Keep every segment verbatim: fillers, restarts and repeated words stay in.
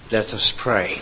Let us pray.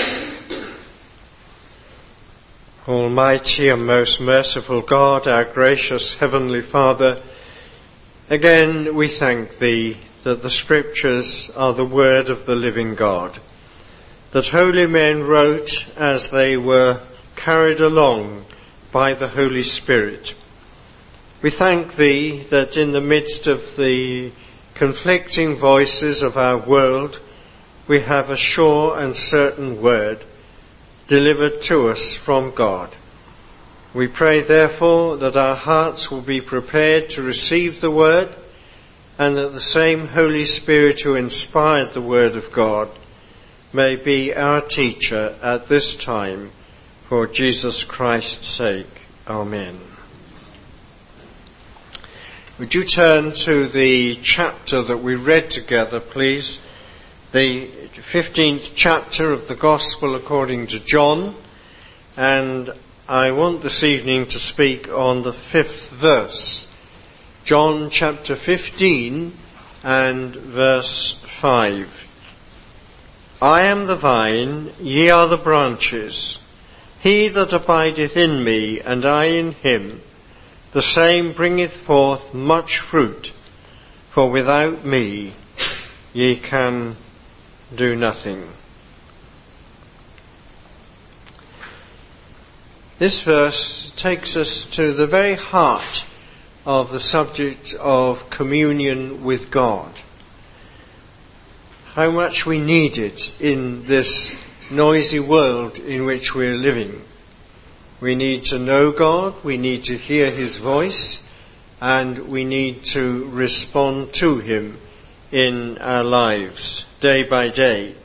Almighty and most merciful God, our gracious Heavenly Father, again we thank Thee that the Scriptures are the word of the living God, that holy men wrote as they were carried along by the Holy Spirit. We thank Thee that in the midst of the conflicting voices of our world, we have a sure and certain word delivered to us from God. We pray therefore that our hearts will be prepared to receive the word, and that the same Holy Spirit who inspired the word of God may be our teacher at this time, for Jesus Christ's sake. Amen. Would you turn to the chapter that we read together, please? The fifteenth chapter of the Gospel according to John, and I want this evening to speak on the fifth verse. John chapter fifteen and verse five. I am the vine, ye are the branches. He that abideth in me, and I in him, the same bringeth forth much fruit, for without me ye can do nothing. This verse takes us to the very heart of the subject of communion with God. How much we need it in this noisy world in which we're living. We need to know God, we need to hear His voice, and we need to respond to Him in our lives, day by day.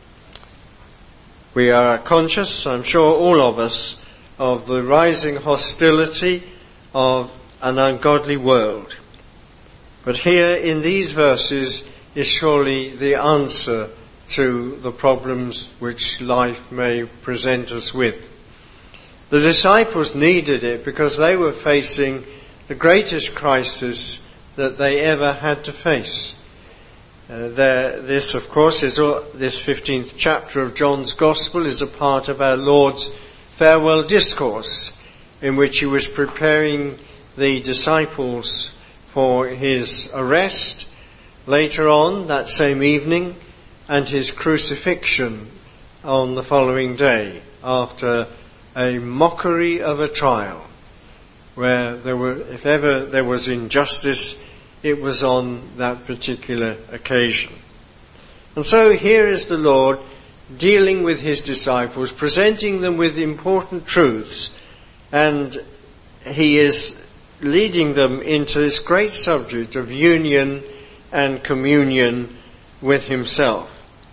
We are conscious, I'm sure all of us, of the rising hostility of an ungodly world. But here in these verses is surely the answer to the problems which life may present us with. The disciples needed it because they were facing the greatest crisis that they ever had to face. Uh, there, this, of course, is all, this fifteenth chapter of John's Gospel is a part of our Lord's farewell discourse, in which He was preparing the disciples for His arrest later on that same evening, and His crucifixion on the following day, after a mockery of a trial, where there were, if ever there was injustice, it was on that particular occasion. And so here is the Lord dealing with His disciples, presenting them with important truths, and He is leading them into this great subject of union and communion with Himself.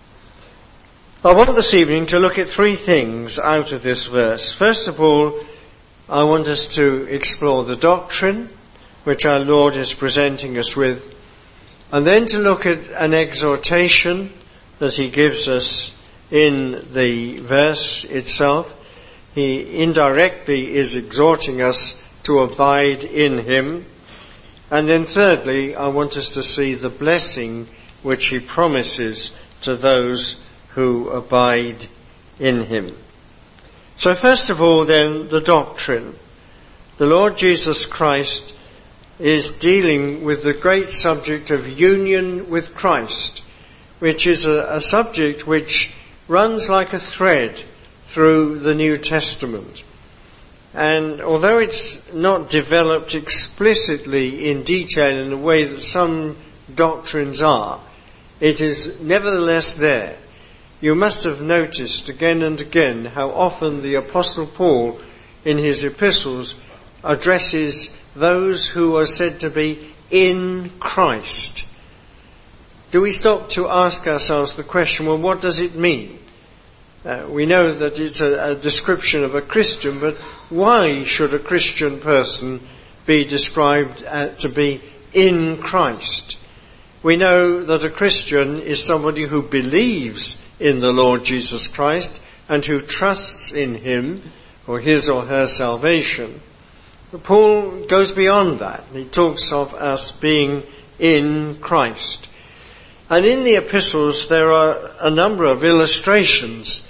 I want this evening to look at three things out of this verse. First of all, I want us to explore the doctrine which our Lord is presenting us with, and then to look at an exhortation that He gives us in the verse itself. He indirectly is exhorting us to abide in Him. And then thirdly, I want us to see the blessing which He promises to those who abide in Him. So first of all then, the doctrine. The Lord Jesus Christ is dealing with the great subject of union with Christ, which is a, a subject which runs like a thread through the New Testament. And although it's not developed explicitly in detail in the way that some doctrines are, it is nevertheless there. You must have noticed again and again how often the Apostle Paul in his epistles addresses those who are said to be in Christ. Do we stop to ask ourselves the question, well, what does it mean? Uh, we know that it's a, a description of a Christian, but why should a Christian person be described uh, to be in Christ? We know that a Christian is somebody who believes in the Lord Jesus Christ and who trusts in Him for his or her salvation. But Paul goes beyond that. He talks of us being in Christ. And in the epistles there are a number of illustrations.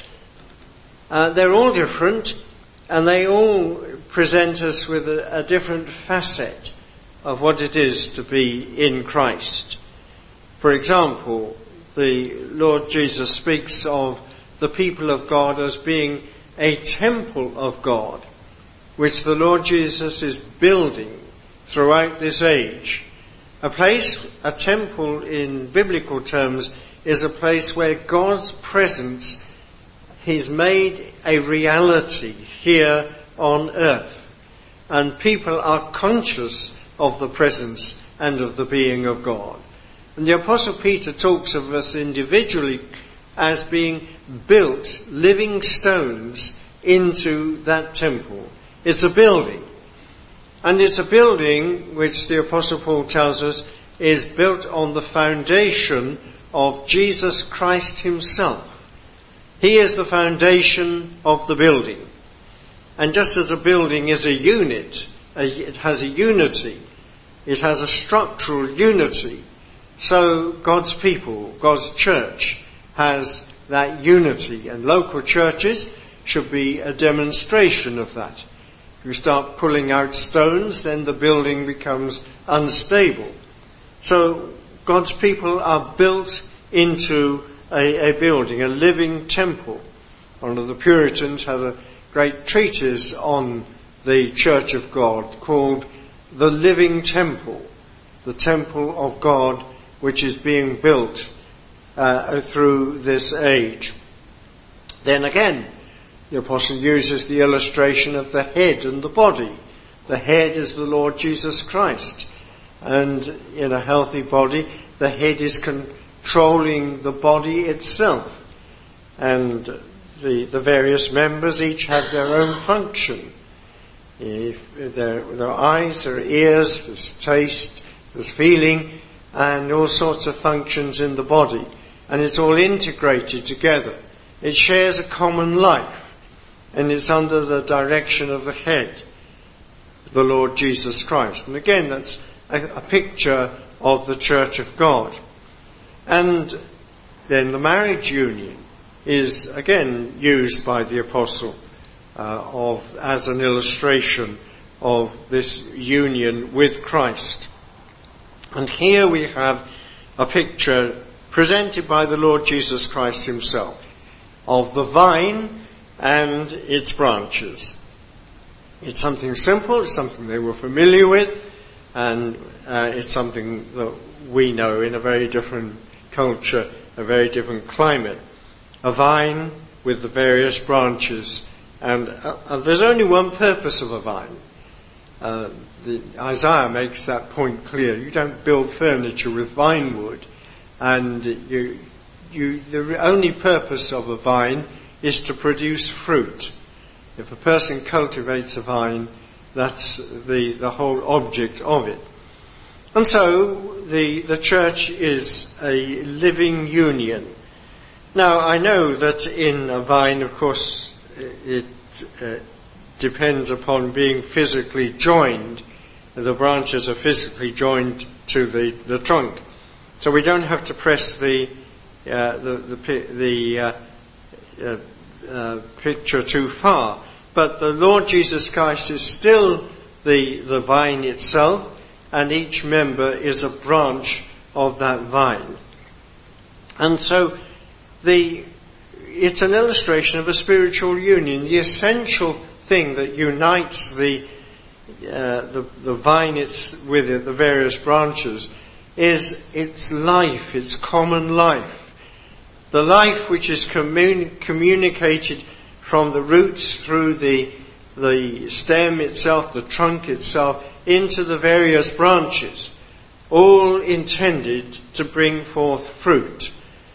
Uh, they're all different, and they all present us with a, a different facet of what it is to be in Christ. For example, the Lord Jesus speaks of the people of God as being a temple of God, which the Lord Jesus is building throughout this age. A place, a temple in biblical terms, is a place where God's presence is made a reality here on earth, and people are conscious of the presence and of the being of God. And the Apostle Peter talks of us individually as being built living stones into that temple. It's a building. And it's a building which the Apostle Paul tells us is built on the foundation of Jesus Christ himself. He is the foundation of the building. And just as a building is a unit, it has a unity, it has a structural unity, so God's people, God's church, has that unity, and local churches should be a demonstration of that. If you start pulling out stones, then the building becomes unstable. So God's people are built into a, a building, a living temple. One of the Puritans had a great treatise on the Church of God called The Living Temple, the temple of God which is being built uh, through this age. Then again, the apostle uses the illustration of the head and the body. The head is the Lord Jesus Christ. And in a healthy body, the head is controlling the body itself. And the, the various members each have their own function. If there, there are eyes, there are ears, there's taste, there's feeling, and all sorts of functions in the body. And it's all integrated together. It shares a common life. And it's under the direction of the head, the Lord Jesus Christ. And again, that's a, a picture of the Church of God. And then the marriage union is again used by the apostle uh, of as an illustration of this union with Christ. And here we have a picture presented by the Lord Jesus Christ himself of the vine and its branches. It's something simple, it's something they were familiar with, and uh, it's something that we know in a very different culture, a very different climate. A vine with the various branches, and uh, uh, there's only one purpose of a vine. Uh, the, Isaiah makes that point clear. You don't build furniture with vine wood, and you, you, the only purpose of a vine is to produce fruit. If a person cultivates a vine, that's the, the whole object of it. And so the, the church is a living union. Now I know that in a vine, of course, it uh, depends upon being physically joined. The branches are physically joined to the, the trunk. So we don't have to press the, uh, the, the, the uh, uh, Uh, picture too far, but the Lord Jesus Christ is still the the vine itself, and each member is a branch of that vine. And so the it's an illustration of a spiritual union. The essential thing that unites the uh, the, the vine it's with it, the various branches, is its life, its common life. The life which is commun- communicated from the roots through the, the stem itself, the trunk itself, into the various branches, all intended to bring forth fruit.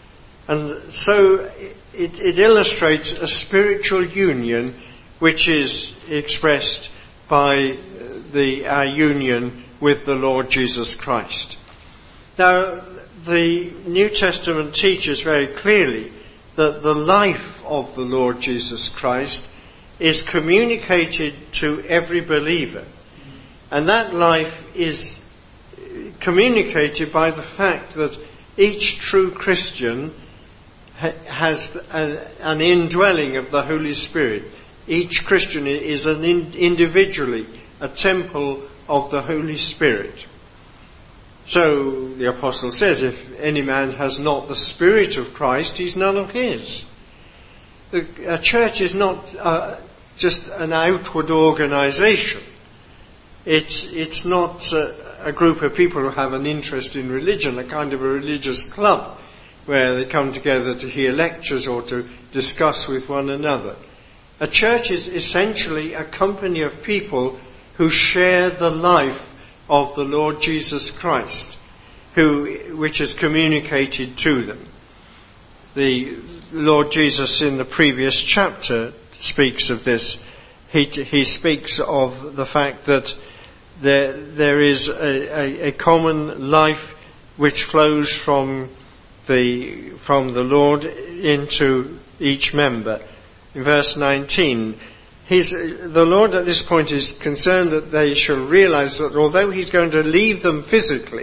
And so it, it illustrates a spiritual union which is expressed by the, our union with the Lord Jesus Christ. Now, the New Testament teaches very clearly that the life of the Lord Jesus Christ is communicated to every believer. And that life is communicated by the fact that each true Christian ha- has a, an indwelling of the Holy Spirit. Each Christian is an in, individually a temple of the Holy Spirit. So the apostle says, if any man has not the Spirit of Christ, he's none of his. The, a church is not uh, just an outward organisation. It's, it's not uh, a group of people who have an interest in religion, a kind of a religious club where they come together to hear lectures or to discuss with one another. A church is essentially a company of people who share the life of the Lord Jesus Christ, who, which is communicated to them. The Lord Jesus in the previous chapter speaks of this. He, he speaks of the fact that there, there is a, a, a common life which flows from the, from the Lord into each member. In verse nineteen, He's, the Lord at this point is concerned that they shall realize that although he's going to leave them physically,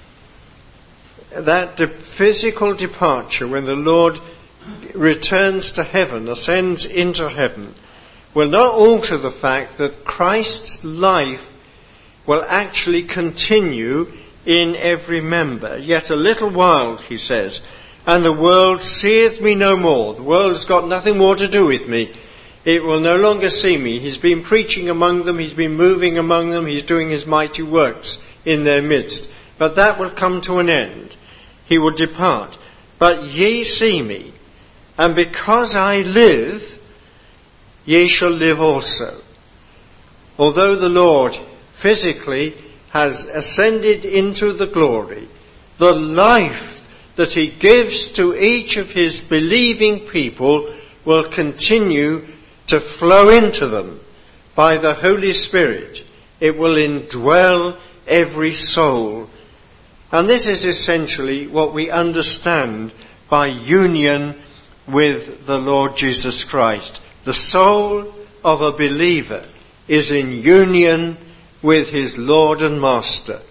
that the physical departure, when the Lord returns to heaven, ascends into heaven, will not alter the fact that Christ's life will actually continue in every member. Yet a little while, he says, and the world seeth me no more. The world has got nothing more to do with me. It will no longer see me. He's been preaching among them. He's been moving among them. He's doing his mighty works in their midst. But that will come to an end. He will depart. But ye see me, and because I live, ye shall live also. Although the Lord physically has ascended into the glory, the life that he gives to each of his believing people will continue to flow into them by the Holy Spirit. It will indwell every soul. And this is essentially what we understand by union with the Lord Jesus Christ. The soul of a believer is in union with his Lord and Master.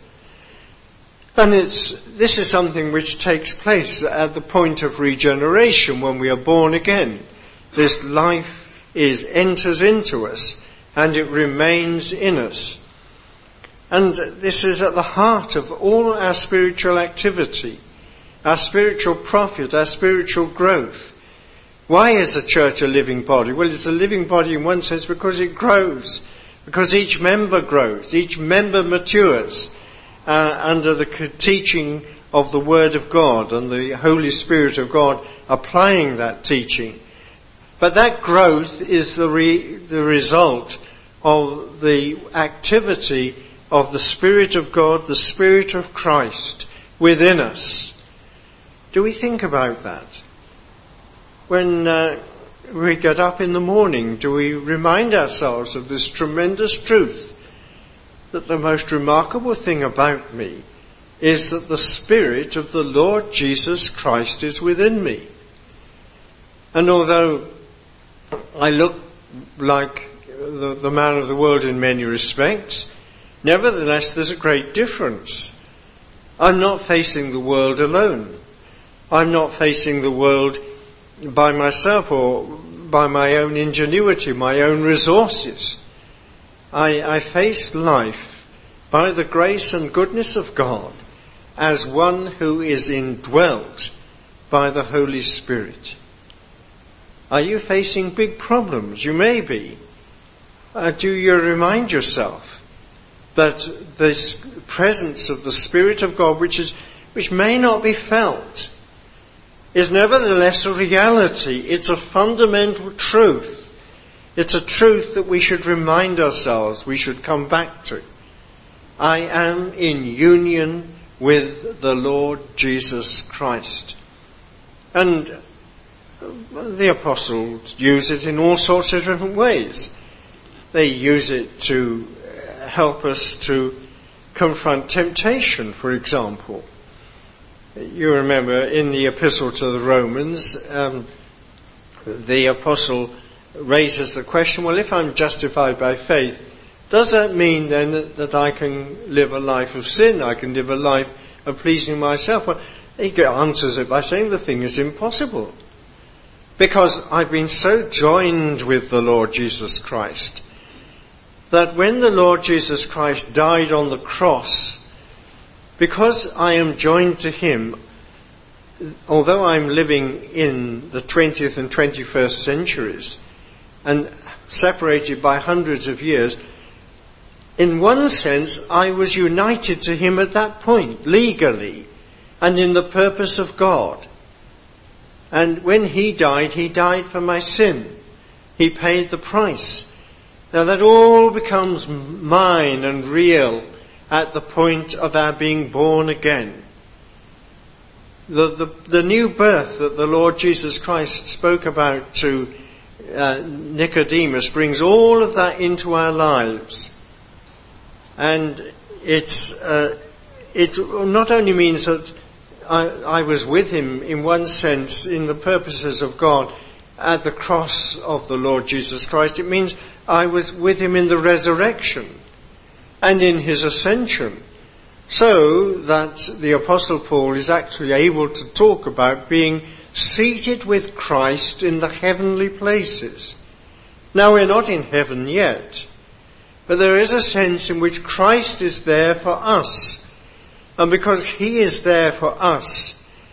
And it's, this is something which takes place at the point of regeneration when we are born again. This life is enters into us and it remains in us. And this is at the heart of all our spiritual activity, our spiritual profit, our spiritual growth. Why is the church a living body? Well, it's a living body in one sense because it grows, because each member grows, each member matures uh, under the teaching of the Word of God and the Holy Spirit of God applying that teaching. But that growth is the, re, the result of the activity of the Spirit of God, the Spirit of Christ within us. Do we think about that? When uh, we get up in the morning, do we remind ourselves of this tremendous truth that the most remarkable thing about me is that the Spirit of the Lord Jesus Christ is within me? And although I look like the, the man of the world in many respects, nevertheless there's a great difference. I'm not facing the world alone. I'm not facing the world by myself or by my own ingenuity, my own resources. I, I face life by the grace and goodness of God as one who is indwelt by the Holy Spirit. Are you facing big problems? You may be. Uh, do you remind yourself that this presence of the Spirit of God, which is, which may not be felt, is nevertheless a reality? It's a fundamental truth. It's a truth that we should remind ourselves, we should come back to. I am in union with the Lord Jesus Christ. And the apostles use it in all sorts of different ways. They use it to help us to confront temptation, for example. You remember in the epistle to the Romans, um, the apostle raises the question, well, if I'm justified by faith, does that mean then that, that I can live a life of sin? I can live a life of pleasing myself? Well, He answers it by saying the thing is impossible. Because I've been so joined with the Lord Jesus Christ that when the Lord Jesus Christ died on the cross, because I am joined to him, although I'm living in the twentieth and twenty-first centuries and separated by hundreds of years, in one sense I was united to him at that point, legally, and in the purpose of God. And when he died, he died for my sin. He paid the price. Now that all becomes mine and real at the point of our being born again. The, the, the new birth that the Lord Jesus Christ spoke about to uh, Nicodemus brings all of that into our lives. And it's, uh, it not only means that I, I was with him in one sense in the purposes of God at the cross of the Lord Jesus Christ. It means I was with him in the resurrection and in his ascension. So that the Apostle Paul is actually able to talk about being seated with Christ in the heavenly places. Now we're not in heaven yet, but there is a sense in which Christ is there for us. And because he is there for us,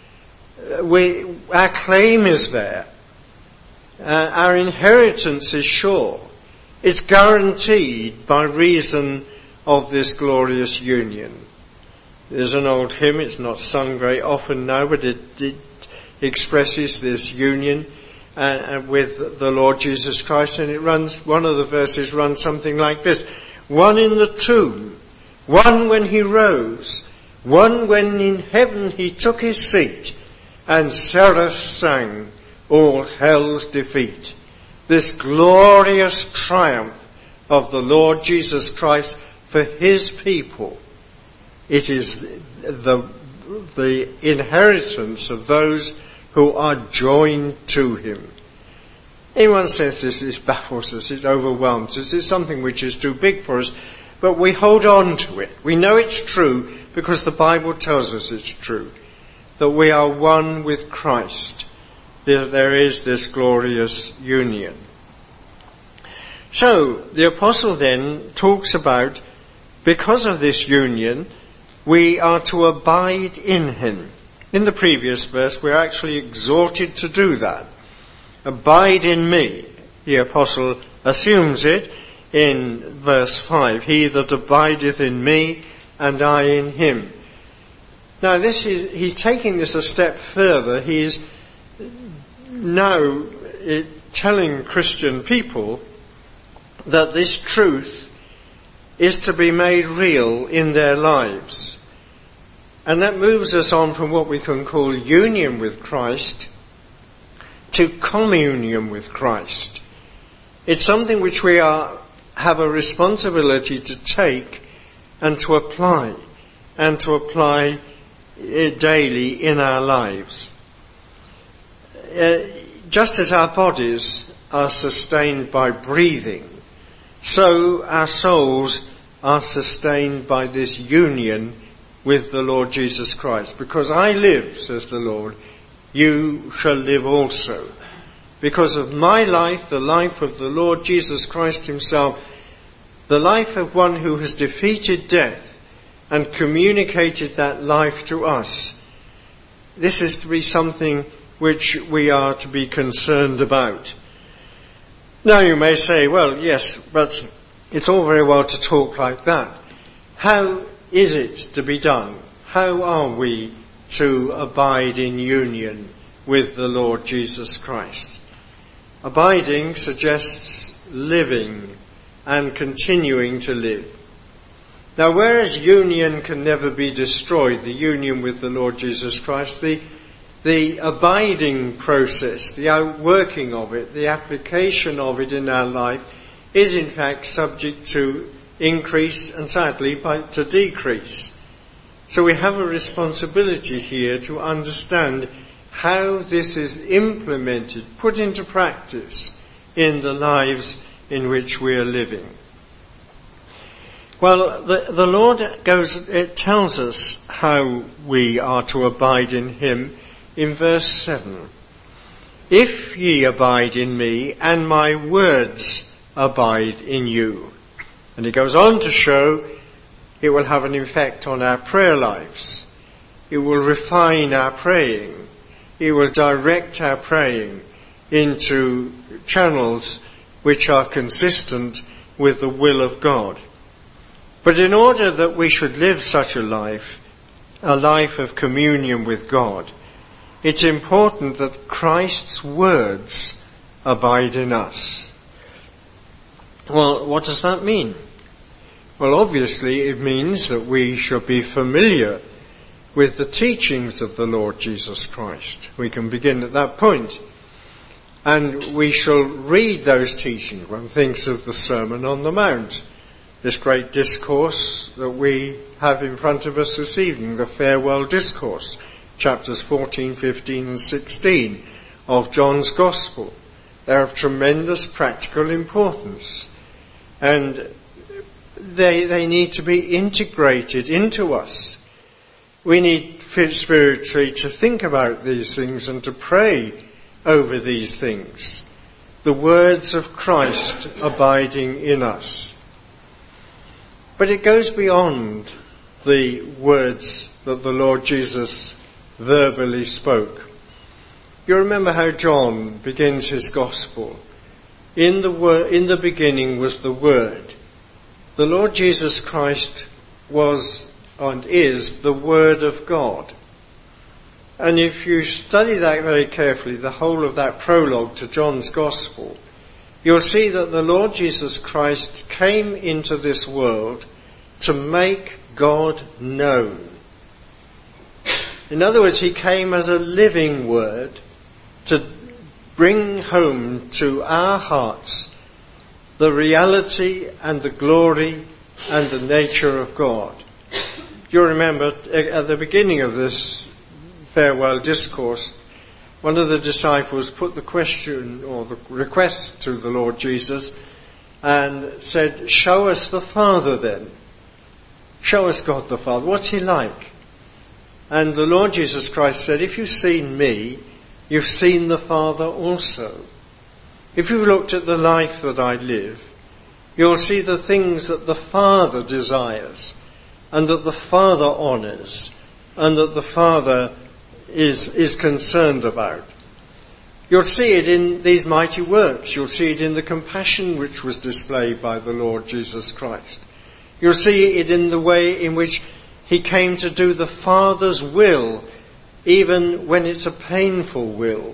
we, our claim is there. Uh, our inheritance is sure. It's guaranteed by reason of this glorious union. There's an old hymn, it's not sung very often now, but it, it expresses this union uh, with the Lord Jesus Christ, and it runs, one of the verses runs something like this: one in the tomb, one when he rose, one when in heaven he took his seat, and seraphs sang all hell's defeat. This glorious triumph of the Lord Jesus Christ for his people. It is the, the inheritance of those who are joined to him. In one sense this, this baffles us, it overwhelms us, it's something which is too big for us, but we hold on to it. We know it's true because the Bible tells us it's true, that we are one with Christ. There, there is this glorious union. So, the apostle then talks about, because of this union, we are to abide in him. In the previous verse, we're actually exhorted to do that. Abide in me. The apostle assumes it in verse five. He that abideth in me, and I in him. Now, this is, he's taking this a step further. He is now telling Christian people that this truth is to be made real in their lives. And that moves us on from what we can call union with Christ to communion with Christ. It's something which we are, have a responsibility to take and to apply, and to apply it daily in our lives. Uh, just as our bodies are sustained by breathing, so our souls are sustained by this union with the Lord Jesus Christ. Because I live, says the Lord, you shall live also. Because of my life, the life of the Lord Jesus Christ himself, the life of one who has defeated death and communicated that life to us, this is to be something which we are to be concerned about. Now you may say, well, yes, but it's all very well to talk like that. How is it to be done? How are we to abide in union with the Lord Jesus Christ? Abiding suggests living and continuing to live. Now, whereas union can never be destroyed, the union with the Lord Jesus Christ, the The abiding process, the outworking of it, the application of it in our life is in fact subject to increase and sadly by, to decrease. So we have a responsibility here to understand how this is implemented, put into practice in the lives in which we are living. Well, the, the Lord goes, it tells us how we are to abide in him in verse seven. If ye abide in me, and my words abide in you. And he goes on to show it will have an effect on our prayer lives. It will refine our praying. It will direct our praying into channels which are consistent with the will of God. But in order that we should live such a life, a life of communion with God, it's important that Christ's words abide in us. Well, what does that mean? Well, obviously it means that we should be familiar with the teachings of the Lord Jesus Christ. We can begin at that point. And we shall read those teachings. One thinks of the Sermon on the Mount, this great discourse that we have in front of us this evening, the farewell discourse, chapters fourteen, fifteen and sixteen of John's Gospel. They're of tremendous practical importance. And they, they need to be integrated into us. We need spiritually to think about these things and to pray over these things. The words of Christ abiding in us. But it goes beyond the words that the Lord Jesus verbally spoke. You remember how John begins his Gospel. In the word, in the beginning was the Word. The Lord Jesus Christ was and is the Word of God. And if you study that very carefully, the whole of that prologue to John's Gospel, you'll see that the Lord Jesus Christ came into this world to make God known. In other words, he came as a living Word to bring home to our hearts the reality and the glory and the nature of God. You remember at the beginning of this farewell discourse, one of the disciples put the question or the request to the Lord Jesus and said, "Show us the Father then. Show us God the Father. What's he like?" And the Lord Jesus Christ said, "If you've seen me, you've seen the Father also. If you've looked at the life that I live, you'll see the things that the Father desires and that the Father honours and that the Father is, is concerned about. You'll see it in these mighty works. You'll see it in the compassion which was displayed by the Lord Jesus Christ. You'll see it in the way in which he came to do the Father's will, even when it's a painful will.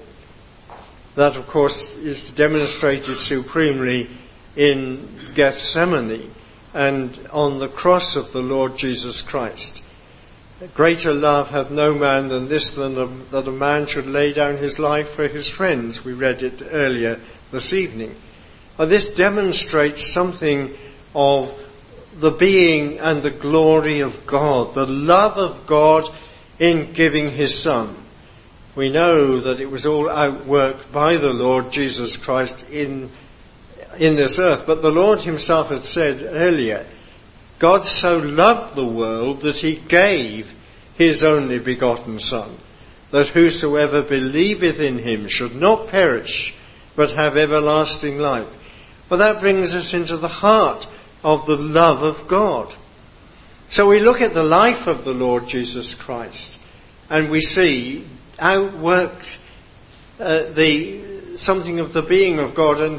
That, of course, is demonstrated supremely in Gethsemane and on the cross of the Lord Jesus Christ. Greater love hath no man than this, than a, that a man should lay down his life for his friends. We read it earlier this evening. And this demonstrates something of the being and the glory of God, the love of God in giving his Son. We know that it was all outworked by the Lord Jesus Christ in in this earth. But the Lord himself had said earlier, God so loved the world that he gave his only begotten Son, that whosoever believeth in him should not perish, but have everlasting life. Well, that brings us into the heart of the love of God. So we look at the life of the Lord Jesus Christ, and we see outworked uh, the something of the being of God. And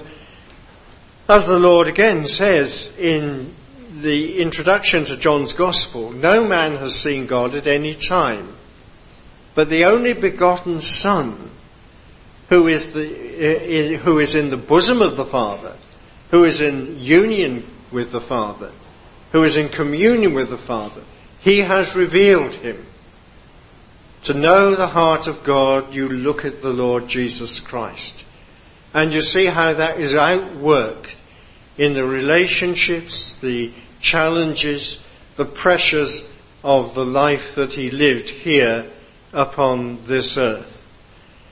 as the Lord again says in the introduction to John's Gospel, no man has seen God at any time, but the only begotten Son, who is the uh, who is in the bosom of the Father, who is in union with the Father, who is in communion with the Father, he has revealed him. To know the heart of God, you look at the Lord Jesus Christ. And you see how that is outworked in the relationships, the challenges, the pressures of the life that he lived here upon this earth.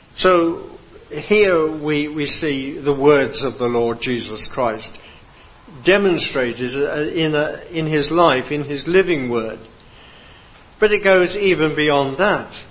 So here we, we see the words of the Lord Jesus Christ. demonstrated in, a, in his life, in his living word. But it goes even beyond that.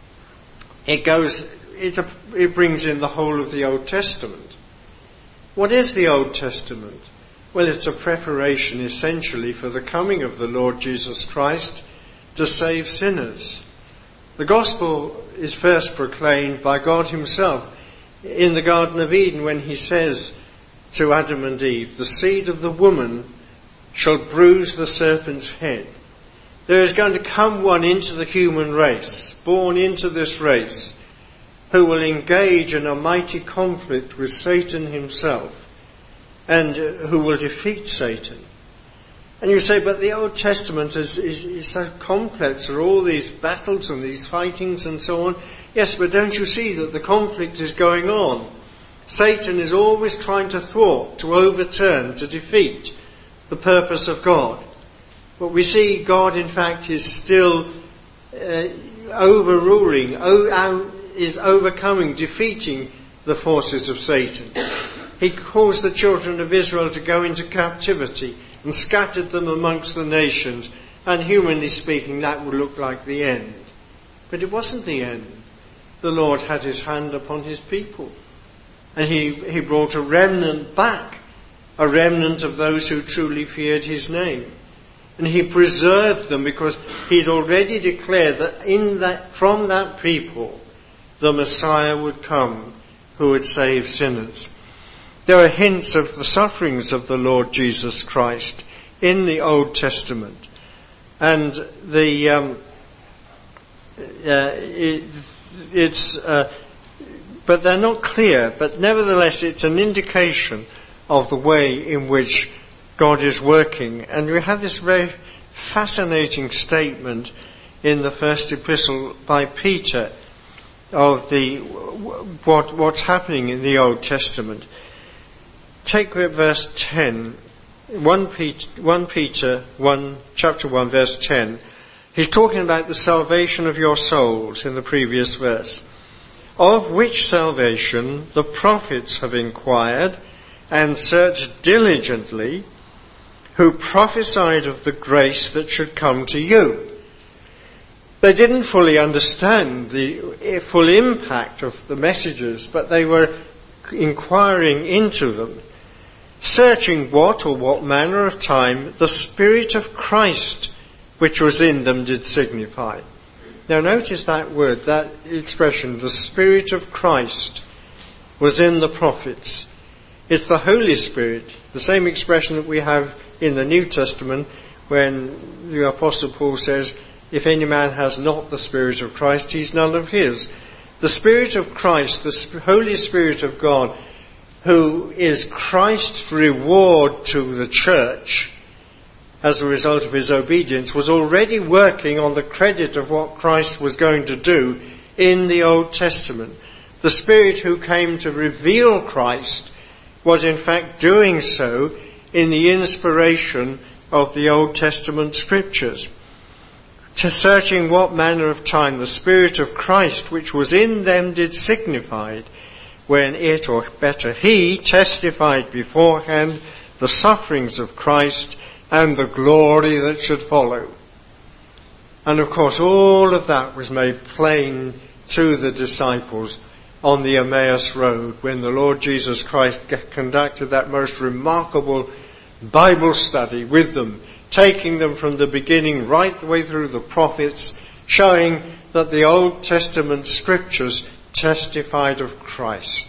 It goes, it, it brings in the whole of the Old Testament. What is the Old Testament? Well, it's a preparation essentially for the coming of the Lord Jesus Christ to save sinners. The gospel is first proclaimed by God himself in the Garden of Eden when he says to Adam and Eve, the seed of the woman shall bruise the serpent's head. There is going to come one into the human race, born into this race, who will engage in a mighty conflict with Satan himself and who will defeat Satan. And you say, but the Old Testament is, is, is so complex. There are all these battles and these fightings and so on. Yes, but don't you see that the conflict is going on? Satan is always trying to thwart, to overturn, to defeat the purpose of God. But we see God, in fact, is still uh, overruling, o- is overcoming, defeating the forces of Satan. He caused the children of Israel to go into captivity and scattered them amongst the nations. And humanly speaking, that would look like the end. But it wasn't the end. The Lord had his hand upon his people. And he, he brought a remnant back, a remnant of those who truly feared his name. And he preserved them because he'd already declared that in that, from that people, the Messiah would come who would save sinners. There are hints of the sufferings of the Lord Jesus Christ in the Old Testament. And the, um, uh, it, it's, uh, but they're not clear, but nevertheless it's an indication of the way in which God is working. And we have this very fascinating statement in the first epistle by Peter of the what what's happening in the Old Testament. Take verse ten, First Peter one, chapter one, verse ten. He's talking about the salvation of your souls in the previous verse. Of which salvation the prophets have inquired and searched diligently, who prophesied of the grace that should come to you. They didn't fully understand the full impact of the messages, but they were inquiring into them, searching what or what manner of time the Spirit of Christ which was in them did signify. Now notice that word, that expression, the Spirit of Christ was in the prophets. It's the Holy Spirit, the same expression that we have in the New Testament when the Apostle Paul says, if any man has not the Spirit of Christ, he's none of his. The Spirit of Christ, the Holy Spirit of God, who is Christ's reward to the church as a result of his obedience, was already working on the credit of what Christ was going to do in the Old Testament. The Spirit who came to reveal Christ was in fact doing so in the inspiration of the Old Testament scriptures. To searching what manner of time the Spirit of Christ which was in them did signify, when it, or better he, testified beforehand the sufferings of Christ and the glory that should follow. And of course all of that was made plain to the disciples on the Emmaus Road when the Lord Jesus Christ conducted that most remarkable Bible study with them, taking them from the beginning right the way through the prophets, showing that the Old Testament scriptures testified of Christ.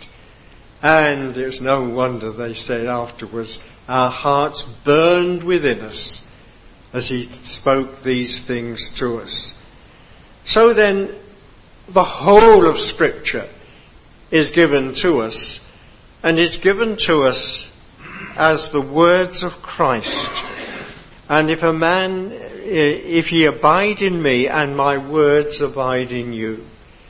And it's no wonder they said afterwards, our hearts burned within us as he spoke these things to us. So then, the whole of Scripture is given to us, and it's given to us as the words of Christ. And if a man, if ye abide in me and my words abide in you,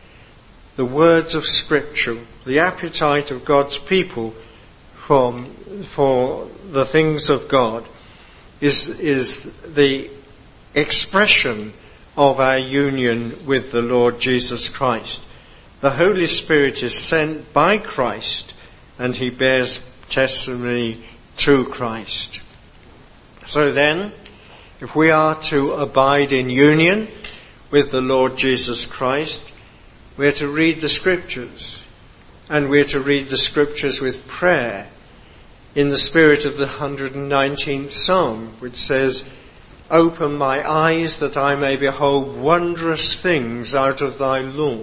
the words of Scripture, the appetite of God's people from, for the things of God is, is the expression of our union with the Lord Jesus Christ. The Holy Spirit is sent by Christ and he bears testimony to Christ. So then, if we are to abide in union with the Lord Jesus Christ, we're to read the Scriptures, and we're to read the Scriptures with prayer in the spirit of the one hundred nineteenth Psalm, which says, "Open my eyes that I may behold wondrous things out of thy law."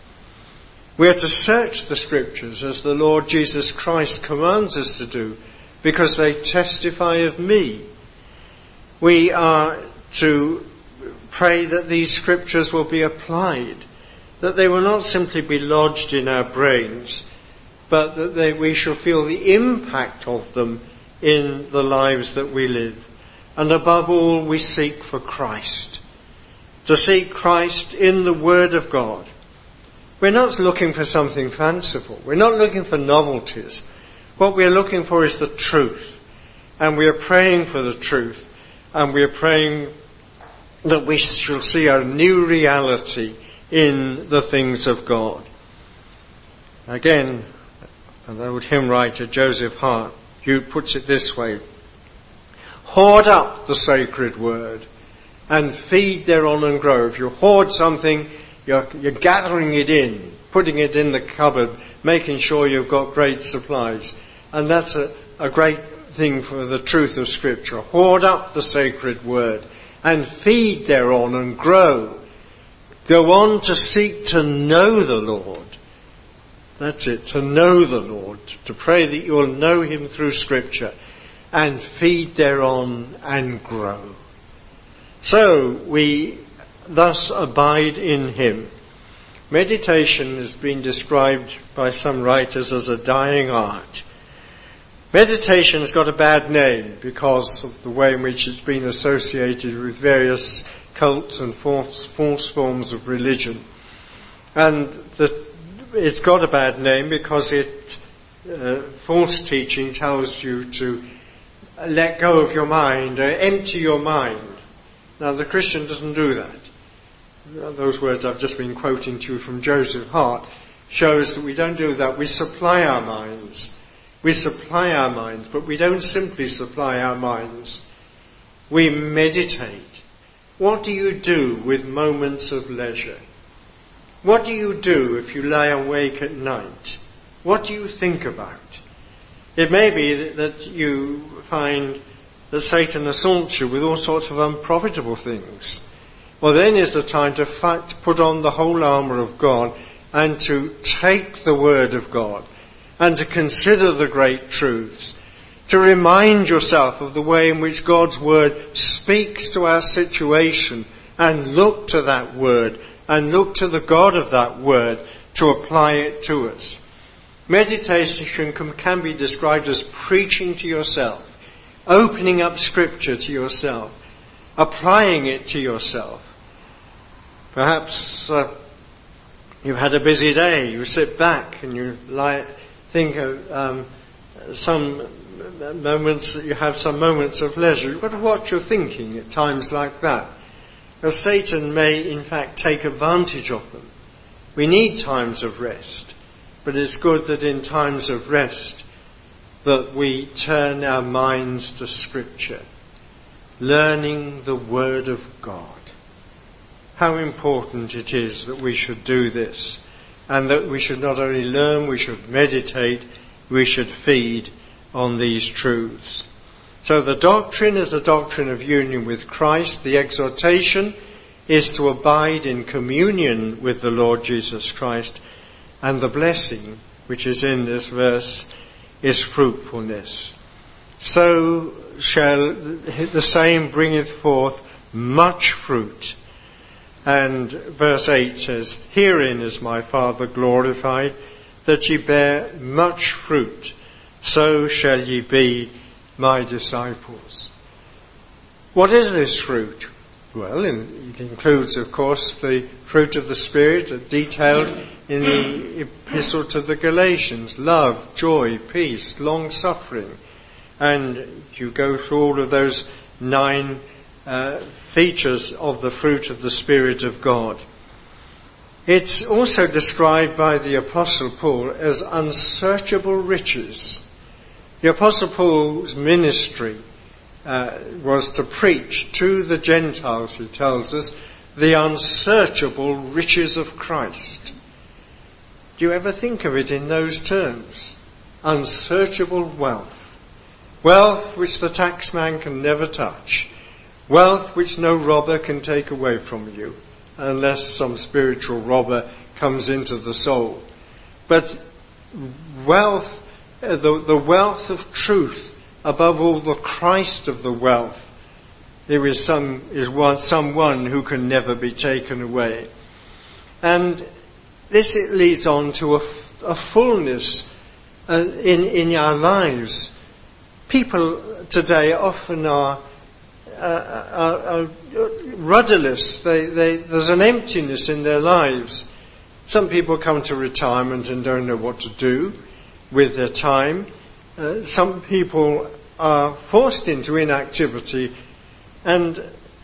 We are to search the Scriptures as the Lord Jesus Christ commands us to do, because they testify of me. We are to pray that these Scriptures will be applied, that they will not simply be lodged in our brains, but that they, we shall feel the impact of them in the lives that we live. And above all, we seek for Christ. To seek Christ in the Word of God. We're not looking for something fanciful. We're not looking for novelties. What we're looking for is the truth. And we are praying for the truth. And we are praying that we shall see a new reality in the things of God. Again, an old hymn writer, Joseph Hart, who puts it this way: hoard up the sacred word and feed thereon and grow. If you hoard something, you're, you're gathering it in, putting it in the cupboard, making sure you've got great supplies. And that's a, a great thing for the truth of Scripture. Hoard up the sacred word and feed thereon and grow. Go on to seek to know the Lord. That's it, to know the Lord, to pray that you'll know him through Scripture and feed thereon and grow. So we thus abide in him. Meditation has been described by some writers as a dying art. Meditation has got a bad name because of the way in which it's been associated with various cults and false, false forms of religion. And the It's got a bad name because it, uh, false teaching tells you to let go of your mind, uh, empty your mind. Now the Christian doesn't do that. Those words I've just been quoting to you from Joseph Hart shows that we don't do that. We supply our minds. We supply our minds, but we don't simply supply our minds. We meditate. What do you do with moments of leisure? What do you do if you lie awake at night? What do you think about? It may be that you find that Satan assaults you with all sorts of unprofitable things. Well, then is the time to fight, to put on the whole armour of God and to take the Word of God and to consider the great truths, to remind yourself of the way in which God's Word speaks to our situation and look to that Word and look to the God of that Word to apply it to us. Meditation can, can be described as preaching to yourself, opening up Scripture to yourself, applying it to yourself. Perhaps uh, you've had a busy day, you sit back and you lie, think of um, some moments, you have some moments of leisure. You've got to watch your thinking at times like that. Because Satan may, in fact, take advantage of them. We need times of rest, but it's good that in times of rest that we turn our minds to Scripture, learning the Word of God. How important it is that we should do this, and that we should not only learn, we should meditate, we should feed on these truths. So the doctrine is a doctrine of union with Christ. The exhortation is to abide in communion with the Lord Jesus Christ. And the blessing, which is in this verse, is fruitfulness. So shall the same bringeth forth much fruit. And verse eight says, herein is my Father glorified, that ye bear much fruit, so shall ye be my disciples. What is this fruit? Well, it includes, of course, the fruit of the Spirit detailed in the epistle to the Galatians: love, joy, peace, long-suffering. And you go through all of those nine uh, features of the fruit of the Spirit of God. It's also described by the Apostle Paul as unsearchable riches. The Apostle Paul's ministry uh, was to preach to the Gentiles, he tells us, the unsearchable riches of Christ. Do you ever think of it in those terms? Unsearchable wealth. Wealth which the taxman can never touch. Wealth which no robber can take away from you, unless some spiritual robber comes into the soul. But wealth, uh, the, the wealth of truth, above all the Christ of the wealth, there is some is one someone who can never be taken away. And this it leads on to a, a fullness uh, in in our lives. People today often are, uh, are, are rudderless. They, they, there's an emptiness in their lives. Some people come to retirement and don't know what to do with their time. Uh, some people are forced into inactivity, and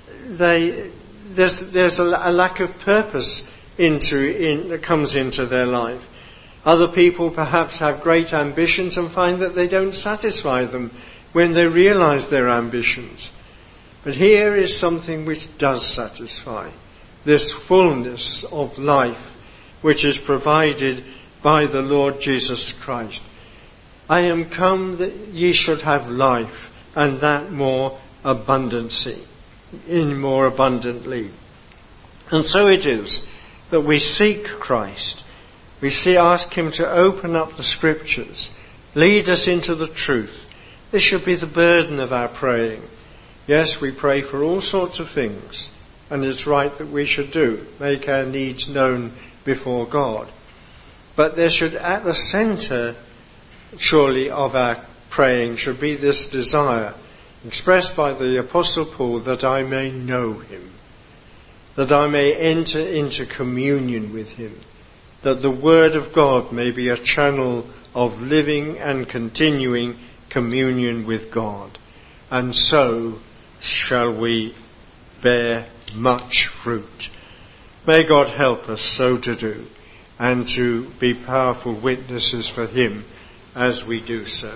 they there's there's a, a lack of purpose into in, that comes into their life. Other people perhaps have great ambitions and find that they don't satisfy them when they realize their ambitions. But here is something which does satisfy, this fullness of life which is provided by the Lord Jesus Christ. I am come that ye should have life, and that more abundancy, in more abundantly. And so it is that we seek Christ. We see, ask him to open up the scriptures, lead us into the truth. This should be the burden of our praying. Yes, we pray for all sorts of things, and it's right that we should do, make our needs known before God. But there should, at the centre, surely, of our praying should be this desire, expressed by the Apostle Paul, that I may know him, that I may enter into communion with him, that the Word of God may be a channel of living and continuing communion with God. And so shall we bear much fruit. May God help us so to do, and to be powerful witnesses for him as we do so.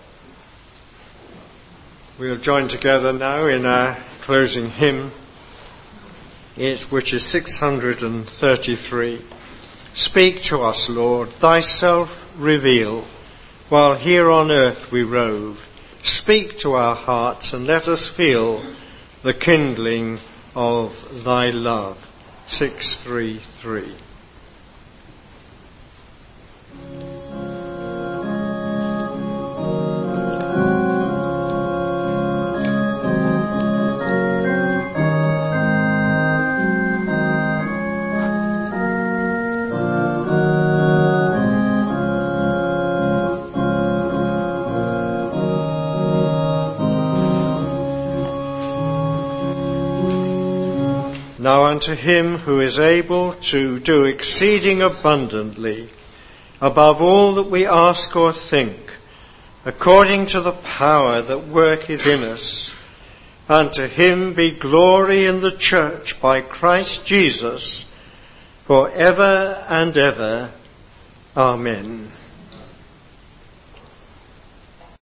We'll join together now in our closing hymn, which is six hundred thirty-three. Speak to us, Lord, thyself reveal, while here on earth we rove. Speak to our hearts and let us feel the kindling of thy love. six thirty-three. Now unto him who is able to do exceeding abundantly, above all that we ask or think, according to the power that worketh in us, unto him be glory in the church by Christ Jesus, for ever and ever. Amen.